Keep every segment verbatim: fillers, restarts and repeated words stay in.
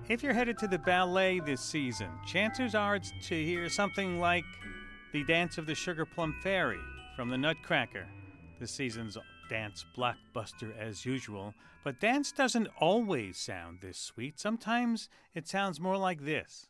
If you're headed to the ballet this season, chances are it's to hear something like the Dance of the Sugar Plum Fairy from the Nutcracker, this season's dance blockbuster as usual. But dance doesn't always sound this sweet. Sometimes it sounds more like this.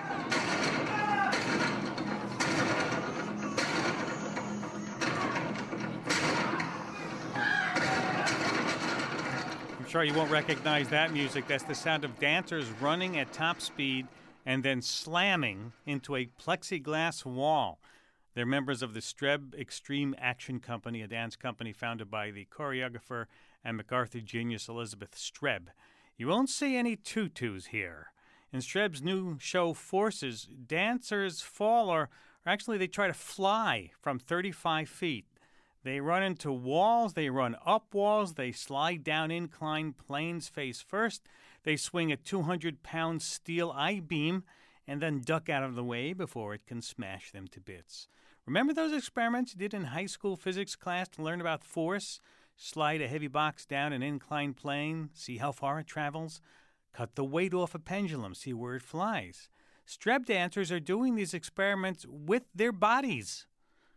I'm sure you won't recognize that music. That's the sound of dancers running at top speed and then slamming into a plexiglass wall. They're members of the Streb Extreme Action Company, a dance company founded by the choreographer and MacArthur genius Elizabeth Streb. You won't see any tutus here. In Streb's new show, Forces, dancers fall, or, or actually they try to fly from thirty-five feet. They run into walls, they run up walls, they slide down inclined planes face first, they swing a two hundred pound steel I-beam, and then duck out of the way before it can smash them to bits. Remember those experiments you did in high school physics class to learn about force? Slide a heavy box down an inclined plane, see how far it travels? Cut the weight off a pendulum, see where it flies. Streb dancers are doing these experiments with their bodies.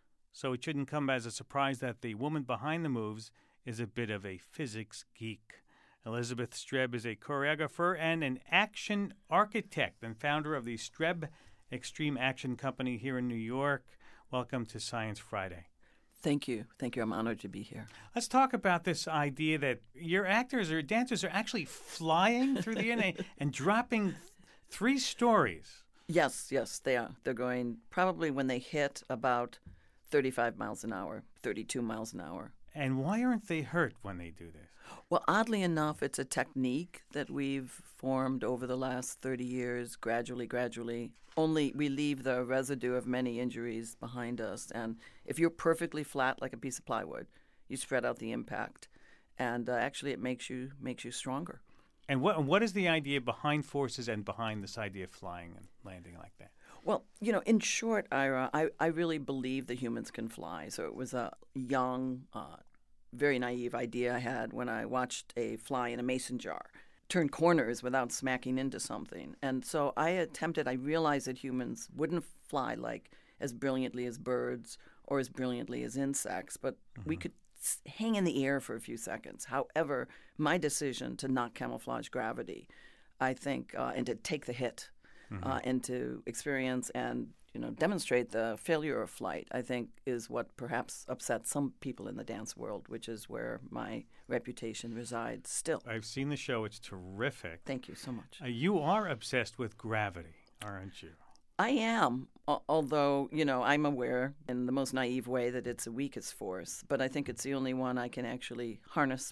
So it shouldn't come as a surprise that the woman behind the moves is a bit of a physics geek. Elizabeth Streb is a choreographer and an action architect and founder of the Streb Extreme Action Company here in New York. Welcome to Science Friday. Thank you. Thank you. I'm honored to be here. Let's talk about this idea that your actors or dancers are actually flying through the air and dropping three stories. Yes, yes, they are. They're going probably when they hit about thirty-five miles an hour, thirty-two miles an hour. And why aren't they hurt when they do this? Well, oddly enough, it's a technique that we've formed over the last thirty years, gradually, gradually. Only we leave the residue of many injuries behind us. And if you're perfectly flat like a piece of plywood, you spread out the impact. And uh, actually, it makes you makes you stronger. And what what is the idea behind Forces and behind this idea of flying and landing like that? Well, you know, in short, Ira, I, I really believe that humans can fly. So it was a young, uh, very naive idea I had when I watched a fly in a mason jar turn corners without smacking into something. And so I attempted, I realized that humans wouldn't fly like as brilliantly as birds or as brilliantly as insects, but mm-hmm. we could hang in the air for a few seconds. However, my decision to not camouflage gravity, I think, uh, and to take the hit, Mm-hmm. Uh, and to experience and you know demonstrate the failure of flight, I think, is what perhaps upsets some people in the dance world, which is where my reputation resides still. I've seen the show. It's terrific. Thank you so much. Uh, you are obsessed with gravity, aren't you? I am, although, you know, I'm aware in the most naive way that it's the weakest force, but I think it's the only one I can actually harness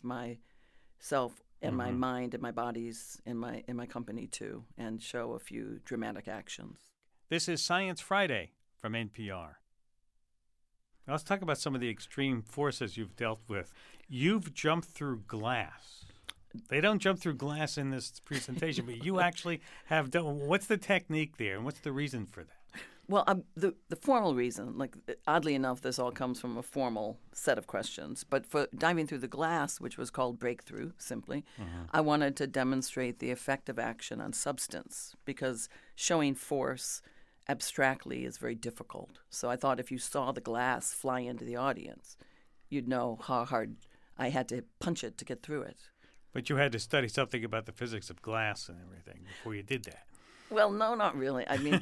myself and mm-hmm. my mind and my bodies in my in my company too, and show a few dramatic actions. This is Science Friday from N P R. Now let's talk about some of the extreme forces you've dealt with. You've jumped through glass. They don't jump through glass in this presentation, but you actually have done. What's the technique there, and what's the reason for that? Well, um, the the formal reason, like oddly enough, this all comes from a formal set of questions. But for diving through the glass, which was called breakthrough, simply, mm-hmm. I wanted to demonstrate the effect of action on substance, because showing force abstractly is very difficult. So I thought if you saw the glass fly into the audience, you'd know how hard I had to punch it to get through it. But you had to study something about the physics of glass and everything before you did that. Well, no, not really. I mean,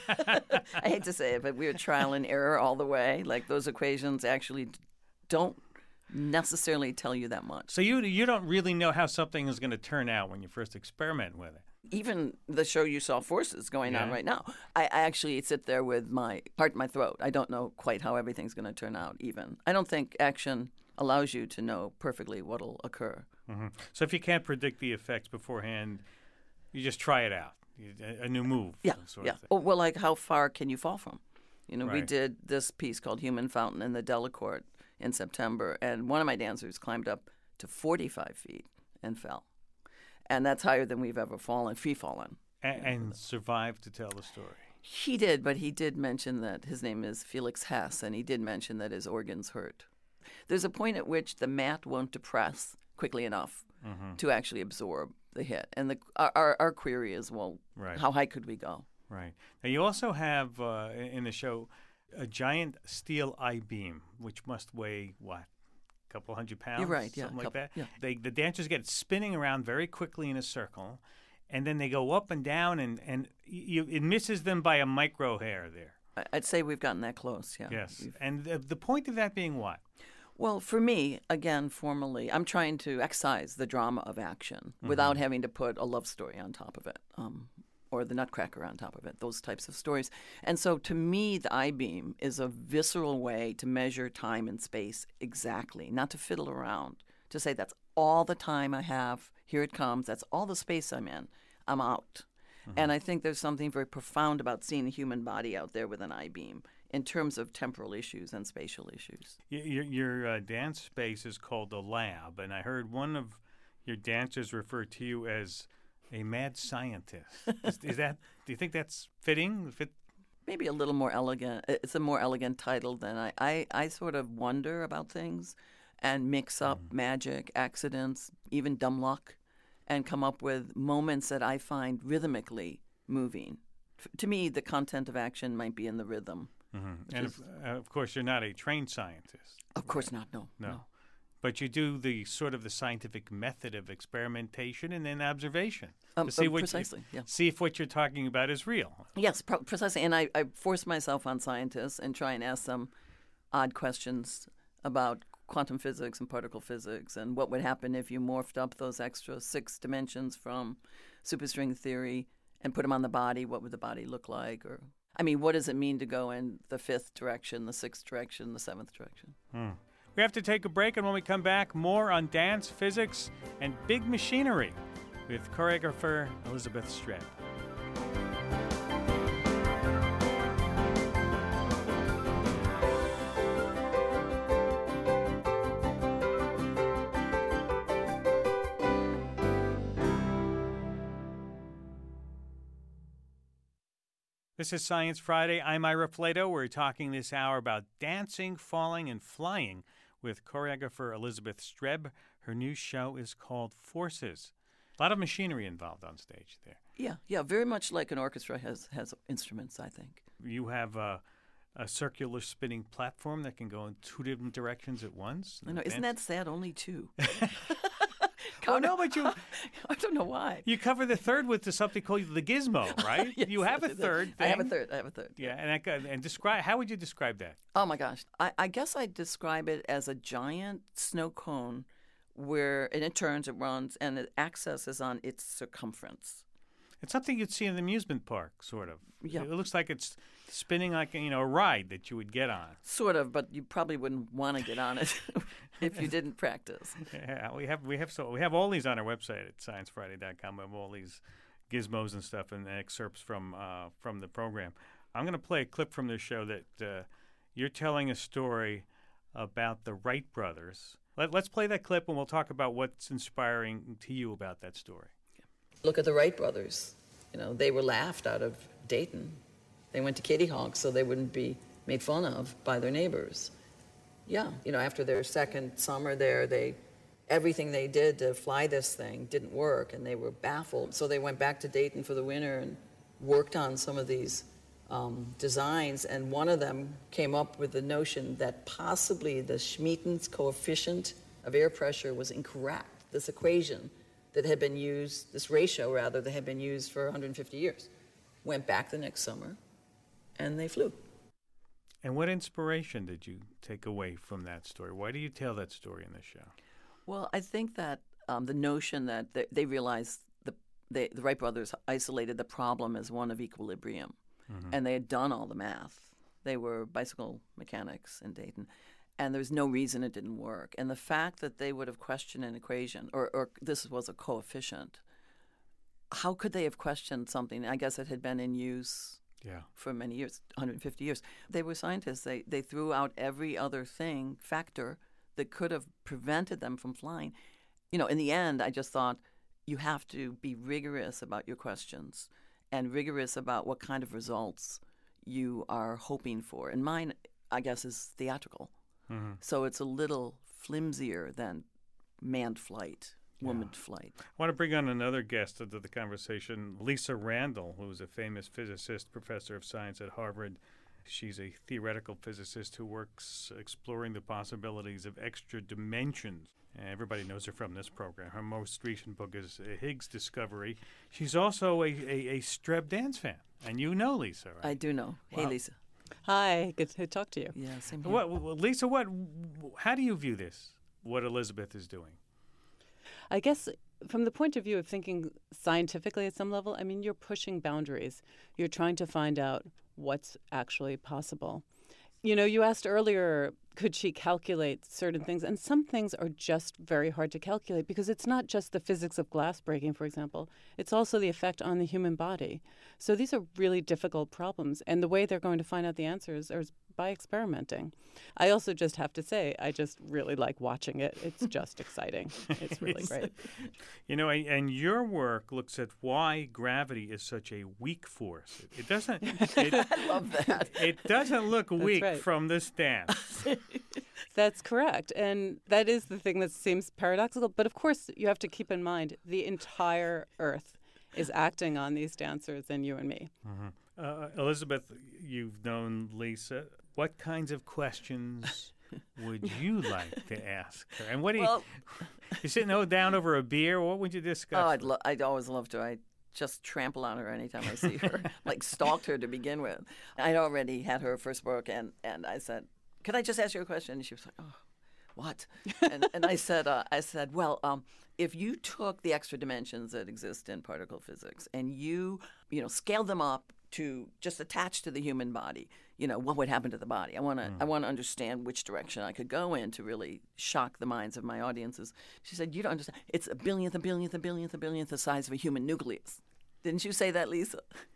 I hate to say it, but we were trial and error all the way. Like, those equations actually don't necessarily tell you that much. So you you don't really know how something is going to turn out when you first experiment with it. Even the show you saw, Forces, going yeah. on right now, I, I actually sit there with my heart in my throat. I don't know quite how everything's going to turn out even. I don't think action allows you to know perfectly what will occur. Mm-hmm. So if you can't predict the effects beforehand, you just try it out. A new move. Yeah, sort yeah. Of thing. Oh, well, like, how far can you fall from? You know, right. we did this piece called Human Fountain in the Delacorte in September, and one of my dancers climbed up to forty-five feet and fell. And that's higher than we've ever fallen, free fallen. And, and survived to tell the story. He did, but he did mention that his name is Felix Hess, and he did mention that his organs hurt. There's a point at which the mat won't depress quickly enough mm-hmm. to actually absorb the hit. And the our our, our query is, well, Right. how high could we go? Right. Now, you also have uh, in the show a giant steel I-beam, which must weigh, what, a couple hundred pounds? You're right, yeah, Something like couple- that? yeah. They, the dancers get it spinning around very quickly in a circle, and then they go up and down, and, and you, it misses them by a micro hair there. I- I'd say we've gotten that close, yeah. Yes. We've- And the, the point of that being what? Well, for me, again, formally, I'm trying to excise the drama of action without having to put a love story on top of it, um, or the Nutcracker on top of it, those types of stories. And so to me, the I-beam is a visceral way to measure time and space exactly, not to fiddle around, to say that's all the time I have, here it comes, that's all the space I'm in, I'm out. And I think there's something very profound about seeing a human body out there with an I-beam in terms of temporal issues and spatial issues. Y- Your, your uh, dance space is called the Lab, and I heard one of your dancers refer to you as a mad scientist. is, is that? Do you think that's fitting? Fit? Maybe a little more elegant. It's a more elegant title than I. I, I sort of wonder about things and mix up magic, accidents, even dumb luck, and come up with moments that I find rhythmically moving. F- to me, the content of action might be in the rhythm. Mm-hmm. And of, uh, of course, you're not a trained scientist. Of course not, no. No. But you do the sort of the scientific method of experimentation and then observation Um, to see uh, what precisely, you, yeah. see if what you're talking about is real. Yes, pro- precisely. And I, I force myself on scientists and try and ask them odd questions about quantum physics and particle physics and what would happen if you morphed up those extra six dimensions from superstring theory and put them on the body. What would the body look like? Or, I mean, what does it mean to go in the fifth direction, the sixth direction, the seventh direction? Hmm. We have to take a break, and when we come back, more on dance, physics, and big machinery with choreographer Elizabeth Streb. This is Science Friday. I'm Ira Flato. We're talking this hour about dancing, falling, and flying with choreographer Elizabeth Streb. Her new show is called Forces. A lot of machinery involved on stage there. Yeah, yeah, very much like an orchestra has, has instruments, I think. You have a, a circular spinning platform that can go in two different directions at once. I know, isn't that sad? Only two. Oh, no, but you I don't know why. you cover the third with the, something called the gizmo, right? Yes, you have a yes, third I have a thing. third. I have a third. Yeah, and, that, got- and describe, how would you describe that? Oh my gosh. I, I guess I'd describe it as a giant snow cone where, and it turns, it runs, and the axis is on its circumference. It's something you'd see in the amusement park, sort of. Yeah. It looks like it's spinning like, you know, a ride that you would get on. Sort of, but you probably wouldn't want to get on it if you didn't practice. Yeah, we have we have so we have all these on our website at science friday dot com. We have all these gizmos and stuff and excerpts from uh, from the program. I'm going to play a clip from this show that uh, you're telling a story about the Wright brothers. Let, let's play that clip and we'll talk about what's inspiring to you about that story. Look at the Wright brothers. You know, they were laughed out of Dayton. They went to Kitty Hawk so they wouldn't be made fun of by their neighbors. Yeah, you know, after their second summer there, they everything they did to fly this thing didn't work, and they were baffled. So they went back to Dayton for the winter and worked on some of these um, designs, and one of them came up with the notion that possibly the Schmeaton's coefficient of air pressure was incorrect. This equation that had been used, this ratio rather, that had been used for one hundred fifty years. Went back the next summer, and they flew. And what inspiration did you take away from that story? Why do you tell that story in the show? Well, I think that um, the notion that they, they realized the they, the Wright brothers isolated the problem as one of equilibrium, mm-hmm. and they had done all the math. They were bicycle mechanics in Dayton, and there's no reason it didn't work. And the fact that they would have questioned an equation, or, or this was a coefficient, how could they have questioned something? I guess it had been in use Yeah. for many years, one hundred fifty years. They were scientists. They they threw out every other thing, factor, that could have prevented them from flying. You know, in the end, I just thought you have to be rigorous about your questions and rigorous about what kind of results you are hoping for. And mine, I guess, is theatrical. Mm-hmm. So it's a little flimsier than manned flight. woman Yeah. flight. I want to bring on another guest into the conversation, Lisa Randall, who is a famous physicist, professor of science at Harvard. She's a theoretical physicist who works exploring the possibilities of extra dimensions. Everybody knows her from this program. Her most recent book is Higgs Discovery. She's also a, a, a Streb dance fan, and you know Lisa, right? I do know. Hey, Wow. Lisa. Hi, good to talk to you. Yeah, same here. What, what- Lisa, what? How do you view this? What Elizabeth is doing? I guess from the point of view of thinking scientifically at some level, I mean, you're pushing boundaries. You're trying to find out what's actually possible. You know, you asked earlier, could she calculate certain things? And some things are just very hard to calculate because it's not just the physics of glass breaking, for example. It's also the effect on the human body. So these are really difficult problems. And the way they're going to find out the answers is by experimenting. I also just have to say, I just really like watching it. It's just exciting. It's really great. You know, and your work looks at why gravity is such a weak force. It, it doesn't. It, I love that. it doesn't look weak right. from this dance. That's correct. And that is the thing that seems paradoxical. But of course, you have to keep in mind the entire Earth is acting on these dancers and you and me. Mm-hmm. Uh, Elizabeth, you've known Lisa. What kinds of questions would you like to ask her? And what do you, Well, you sitting oh, down over a beer? What would you discuss? oh, I'd, lo- I'd always love to. I just trample on her anytime I see her, like stalked her to begin with. I'd already had her first book, and, and I said, could I just ask you a question? And she was like, oh, what? and, and I said, uh, I said, well, um, if you took the extra dimensions that exist in particle physics and you, you know, scaled them up to just attach to the human body, you know, what would happen to the body? I want to, mm. I want to understand which direction I could go in to really shock the minds of my audiences. She said, you don't understand. It's a billionth, a billionth, a billionth, a billionth the size of a human nucleus. Didn't you say that, Lisa?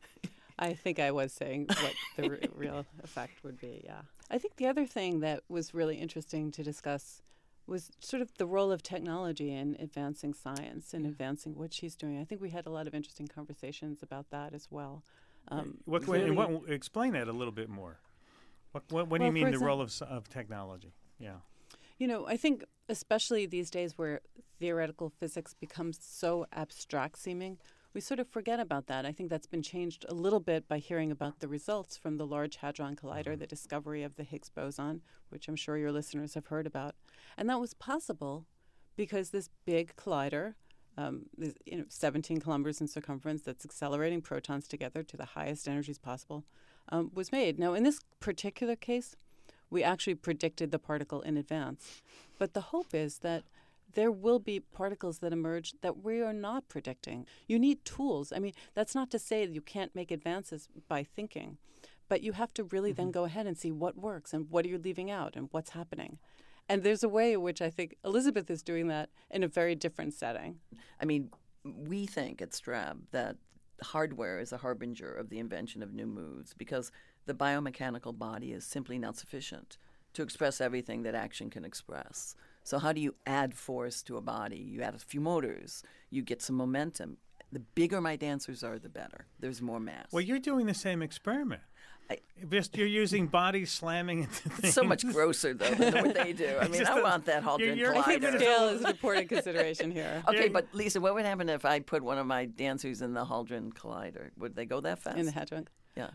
I think I was saying what the r- real effect would be, yeah. I think the other thing that was really interesting to discuss was sort of the role of technology in advancing science and advancing what she's doing. I think we had a lot of interesting conversations about that as well. Um, what, really, what, what, explain that a little bit more. What, what, what well, do you mean the example, role of, of technology? Yeah. You know, I think especially these days where theoretical physics becomes so abstract seeming, we sort of forget about that. I think that's been changed a little bit by hearing about the results from the Large Hadron Collider, mm-hmm. the discovery of the Higgs boson, which I'm sure your listeners have heard about. And that was possible because this big collider, um, this, you know, seventeen kilometers in circumference, that's accelerating protons together to the highest energies possible, um, was made. Now, in this particular case, we actually predicted the particle in advance. But the hope is that there will be particles that emerge that we are not predicting. You need tools. I mean, that's not to say that you can't make advances by thinking, but you have to really mm-hmm. then go ahead and see what works and what are you leaving out and what's happening. And there's a way in which I think Elizabeth is doing that in a very different setting. I mean, we think at Strab that hardware is a harbinger of the invention of new moves because the biomechanical body is simply not sufficient to express everything that action can express. So how do you add force to a body? You add a few motors. You get some momentum. The bigger my dancers are, the better. There's more mass. Well, you're doing the same experiment. I, Just you're using bodies slamming into things. It's so much grosser, though, than what they do. I mean, I a, want that Hadron you're, you're, Collider. I think scale is an important consideration here. Okay, Yeah. but Lisa, what would happen if I put one of my dancers in the Hadron Collider? Would they go that fast? In the Hadron? Yeah.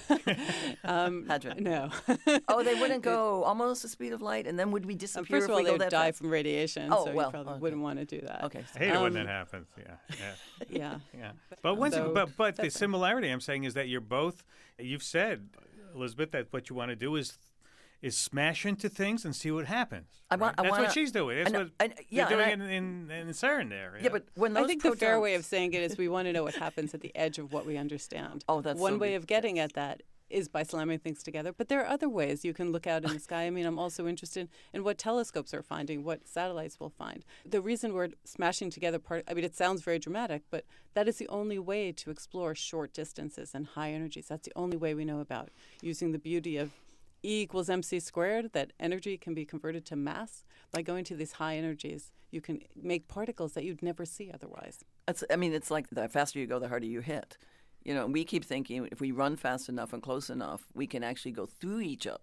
um, Hadron. No. Oh, they wouldn't go almost the speed of light, and then would we Um, disappear first if of all, we they go would that die fast? from radiation, Oh, so well, you probably okay. wouldn't want to do that. Okay. I hate it when Um, that happens. Yeah, yeah, Yeah. yeah. But once, So but but the that's- similarity I'm saying is that you're both. You've said, Elizabeth, that what you want to do is is smash into things and see what happens. I want- right? I That's wanna- what she's doing. That's I know- what I know- yeah, you're and doing in, in in CERN there. Yeah, but when those I think the fair protons- way of saying it is we want to know what happens at the edge of what we understand. Oh, that's One so way be- of getting at that is by slamming things together. But there are other ways you can look out in the sky. I mean, I'm also interested in what telescopes are finding, what satellites will find. The reason we're smashing together part, I mean, it sounds very dramatic, but that is the only way to explore short distances and high energies. That's the only way we know about using the beauty of E equals mc squared, that energy can be converted to mass. By going to these high energies, you can make particles that you'd never see otherwise. It's, I mean, it's like the faster you go, the harder you hit. You know, and we keep thinking if we run fast enough and close enough, we can actually go through each other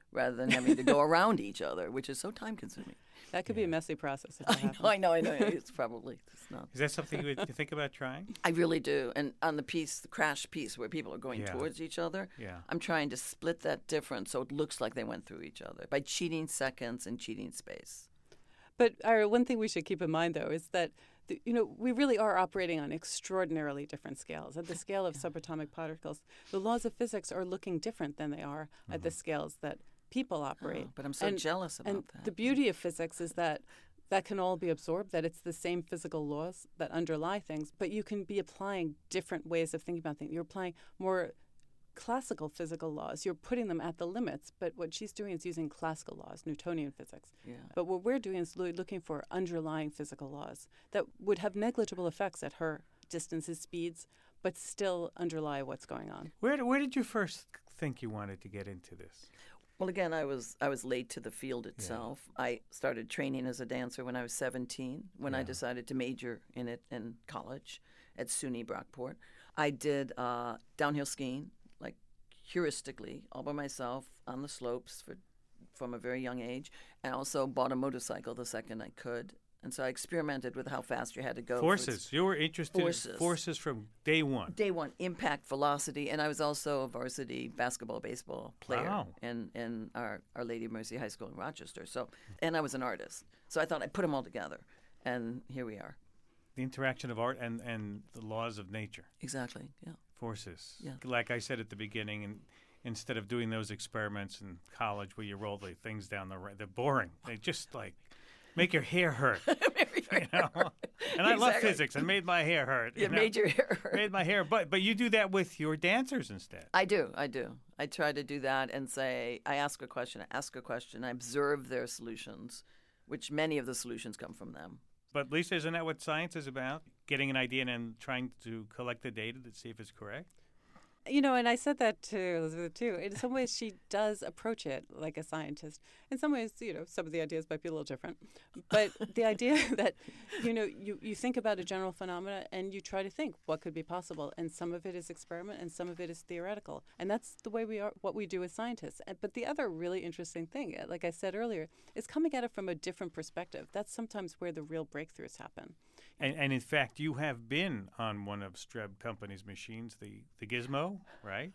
rather than having to go around each other, which is so time-consuming. That could Yeah. be a messy process. If that I know, happens. I know, I know. It's probably it's not. Is that something you would you think about trying? I really do. And on the piece, the crash piece, where people are going Yeah. towards each other, Yeah. I'm trying to split that difference so it looks like they went through each other by cheating seconds and cheating space. But our one thing we should keep in mind, though, is that the, you know we really are operating on extraordinarily different scales. At the scale of subatomic particles, the laws of physics are looking different than they are Mm-hmm. at the scales that people operate. Oh, but I'm so and, jealous about and that. the beauty of physics is that that can all be absorbed, that it's the same physical laws that underlie things, but you can be applying different ways of thinking about things. You're applying more classical physical laws. You're putting them at the limits, but what she's doing is using classical laws, Newtonian physics. Yeah. But what we're doing is loo- looking for underlying physical laws that would have negligible effects at her distances, speeds, but still underlie what's going on. Where where did you first think you wanted to get into this? Well, again, I was I was late to the field itself. I started training as a dancer when I was seventeen, when I Yeah. decided to major in it in college at SUNY Brockport. I did uh, downhill skiing, like heuristically, all by myself on the slopes for, from a very young age, and also bought a motorcycle the second I could. And so I experimented with how fast you had to go. for its- Forces. You were interested Forces. in forces from day one. Day one, impact, velocity, and I was also a varsity basketball, baseball player Wow. in, in our, our Lady of Mercy High School in Rochester. So, and I was an artist. So I thought I'd put them all together, and here we are. The interaction of art and, and the laws of nature. Exactly, yeah. Forces. Yeah. Like I said at the beginning, and instead of doing those experiments in college where you roll the things down the right, they're boring. They just like make your hair hurt. You know? And I love Exactly. physics and made my hair hurt. you Yeah, know? made your hair hurt. Made my hair, but but you do that with your dancers instead. I do, I do. I try to do that and say, I ask a question, I ask a question, I observe their solutions, which many of the solutions come from them. But Lisa, isn't that what science is about? Getting an idea and then trying to collect the data to see if it's correct? You know, and I said that to Elizabeth too. In some ways, she does approach it like a scientist. In some ways, you know, some of the ideas might be a little different. But the idea that, you know, you, you think about a general phenomena and you try to think what could be possible. And some of it is experiment and some of it is theoretical. And that's the way we are, what we do as scientists. And, but the other really interesting thing, like I said earlier, is coming at it from a different perspective. That's sometimes where the real breakthroughs happen. And, and in fact, you have been on one of Streb Company's machines, the, the Gizmo, right?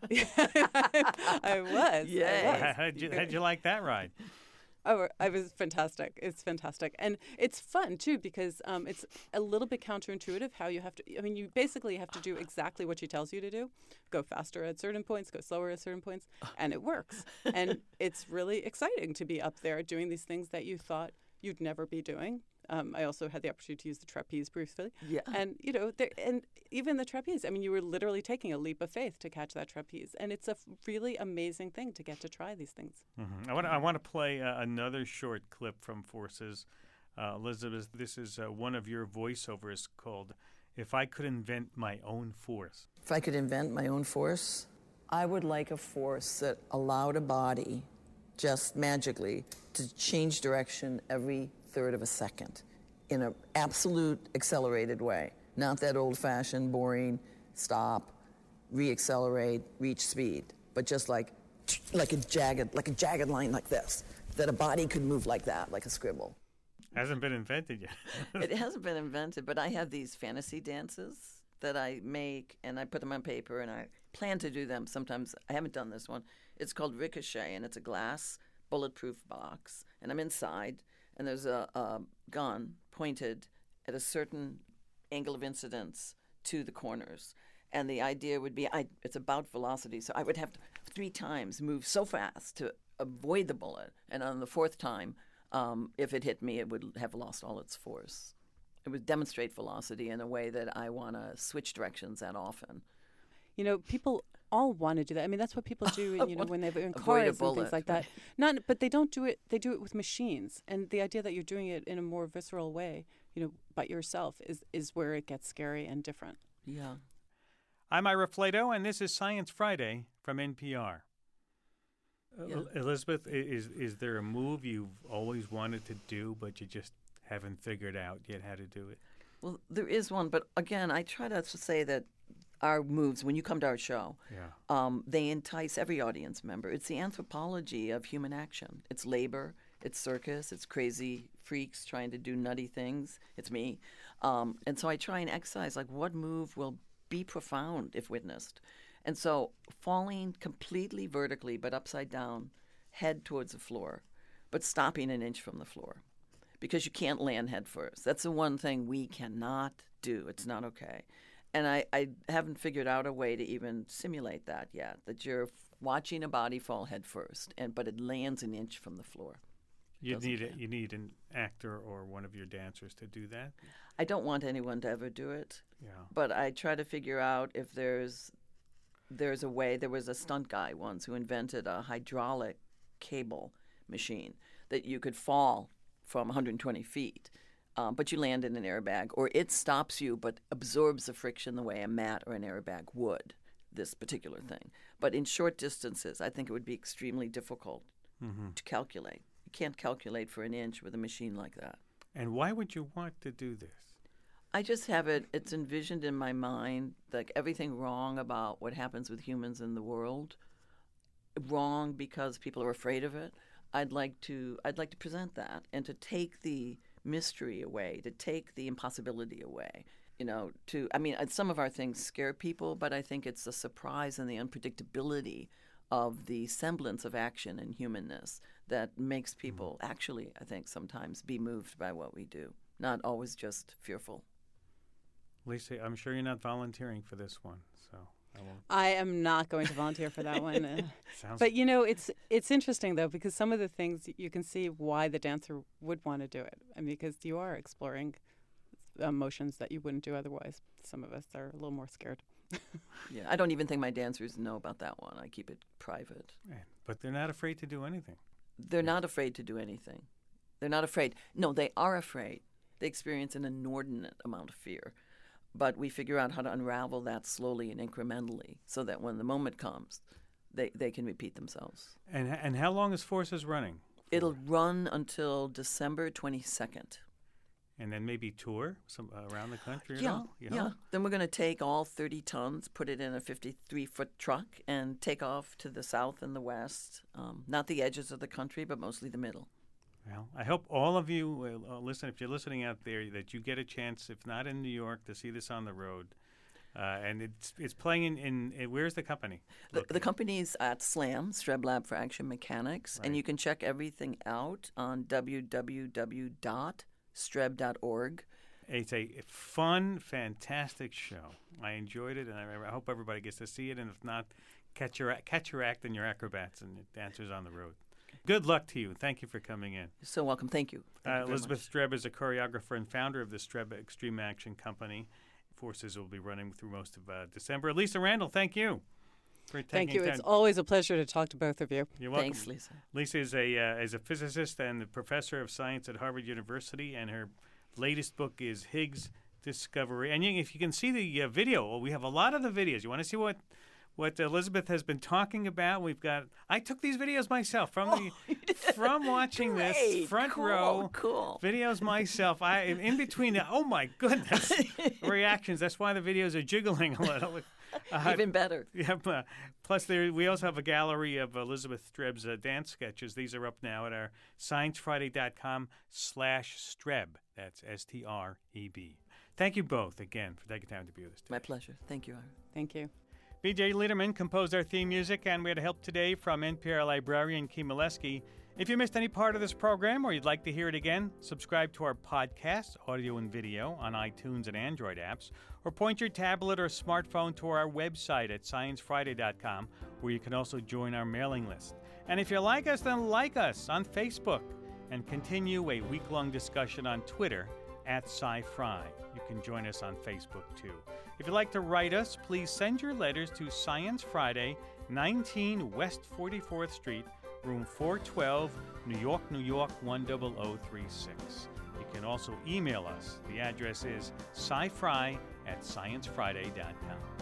I was. Yay. I was. How did you, how'd you like that ride? Oh, I was fantastic. It's fantastic. And it's fun, too, because um, it's a little bit counterintuitive how you have to, I mean, you basically have to do exactly what she tells you to do. Go faster at certain points, go slower at certain points, and it works. And it's really exciting to be up there doing these things that you thought you'd never be doing. Um, I also had the opportunity to use the trapeze briefly. Yeah. And, you know, there, and even the trapeze, I mean, you were literally taking a leap of faith to catch that trapeze. And it's a f- really amazing thing to get to try these things. Mm-hmm. I want I want to play uh, another short clip from Forces. Uh, Elizabeth, this is uh, one of your voiceovers called "If I Could Invent My Own Force." If I could invent my own force, I would like a force that allowed a body just magically to change direction every third of a second in an absolute accelerated way. Not that old-fashioned, boring, stop, re-accelerate, reach speed, but just like like a jagged, like a jagged line like this, that a body could move like that, like a scribble. Hasn't been invented yet. It hasn't been invented, but I have these fantasy dances that I make, and I put them on paper, and I plan to do them sometimes. I haven't done this one. It's called Ricochet, and it's a glass bulletproof box, and I'm inside, and there's a, a gun pointed at a certain angle of incidence to the corners. And the idea would be, I, it's about velocity, so I would have to three times move so fast to avoid the bullet, and on the fourth time, um, if it hit me, it would have lost all its force. It would demonstrate velocity in a way that I want to switch directions that often. You know, people all want to do that. I mean, that's what people do, you know, when they're in Avoid a cars and bullet, things like that. Not, but they don't do it. They do it with machines, and the idea that you're doing it in a more visceral way, you know, by yourself, is is where it gets scary and different. Yeah. I'm Ira Flato, and this is Science Friday from N P R. Yeah. El- Elizabeth, i- is is there a move you've always wanted to do, but you just haven't figured out yet how to do it? Well, there is one, but again, I try to say that our moves, when you come to our show, Yeah. um, they entice every audience member. It's the anthropology of human action. It's labor, it's circus, it's crazy freaks trying to do nutty things. It's me. Um, and so I try and exercise, like, what move will be profound if witnessed? And so falling completely vertically but upside down, head towards the floor, but stopping an inch from the floor, because you can't land head first. That's the one thing we cannot do. It's not okay. And I, I haven't figured out a way to even simulate that yet, that you're watching a body fall head first, and but it lands an inch from the floor. You doesn't need a, count. you need an actor or one of your dancers to do that. I don't want anyone to ever do it, Yeah. but I try to figure out if there's there's a way. There was a stunt guy once who invented a hydraulic cable machine that you could fall from one hundred twenty feet, um, but you land in an airbag, or it stops you but absorbs the friction the way a mat or an airbag would, this particular thing. But in short distances, I think it would be extremely difficult Mm-hmm. to calculate. You can't calculate for an inch with a machine like that. And why would you want to do this? I just have it, it's envisioned in my mind, like everything wrong about what happens with humans in the world, wrong because people are afraid of it. I'd like to, I'd like to present that and to take the mystery away, to take the impossibility away. You know, to, I mean, uh, some of our things scare people, but I think it's the surprise and the unpredictability of the semblance of action and humanness that makes people actually, I think, sometimes be moved by what we do, not always just fearful. Lisa, I'm sure you're not volunteering for this one, so I won't. I am not going to volunteer for that one. Uh, Sounds but you know, it's it's interesting though, because some of the things you can see why the dancer would want to do it, and because you are exploring emotions that you wouldn't do otherwise. Some of us are a little more scared. Yeah, I don't even think my dancers know about that one. I keep it private. Right. But they're not afraid to do anything. They're not afraid to do anything. They're not afraid. No, they are afraid. They experience an inordinate amount of fear. But we figure out how to unravel that slowly and incrementally so that when the moment comes, they, they can repeat themselves. And and how long is Forces running? It'll run until December twenty-second. And then maybe tour some uh, around the country. Yeah, at all? You yeah. know? Then we're going to take all thirty tons, put it in a fifty-three foot truck, and take off to the south and the west. Um, not the edges of the country, but mostly the middle. Well, I hope all of you uh, listen. If you're listening out there, that you get a chance, if not in New York, to see this on the road. Uh, and it's it's playing in, in, in where's the company? The, the company's at SLAM, Streb Lab for Action Mechanics, Right. and you can check everything out on w w w dot streb dot org. It's a fun, fantastic show. I enjoyed it, and I, I hope everybody gets to see it. And if not, catch your catch your act and your acrobats and your dancers on the road. Good luck to you. Thank you for coming in. You're so welcome. Thank you. Thank Uh, you very Elizabeth much. Streb is a choreographer and founder of the Streb Extreme Action Company. Forces will be running through most of uh, December. Lisa Randall, thank you for taking Thank you. time. It's always a pleasure to talk to both of you. You're welcome. Thanks, Lisa. Lisa is a uh, is a physicist and a professor of science at Harvard University, and her latest book is Higgs Discovery. And you, if you can see the uh, video, well, we have a lot of the videos. You want to see what what Elizabeth has been talking about? We've got. I took these videos myself from Oh, the you did? from watching this Great. front Cool, row cool. videos myself. I in between. The, oh my goodness, reactions. That's why the videos are jiggling a little. Uh, Even better. Yep. Uh, plus, there we also have a gallery of Elizabeth Streb's uh, dance sketches. These are up now at our science friday dot com slash Streb. That's S T R E B. Thank you both again for taking time to be with us today. My pleasure. Thank you, Ira. Thank you. B J Liederman composed our theme music, and we had help today from N P R librarian Kim Molesky. If you missed any part of this program or you'd like to hear it again, subscribe to our podcast, audio and video, on iTunes and Android apps, or point your tablet or smartphone to our website at science friday dot com, where you can also join our mailing list. And if you like us, then like us on Facebook, and continue a week-long discussion on Twitter at SciFri. You can join us on Facebook, too. If you'd like to write us, please send your letters to Science Friday, nineteen West forty-fourth Street, room four twelve, New York, New York, one zero zero three six. You can also email us. The address is scifri at science friday dot com.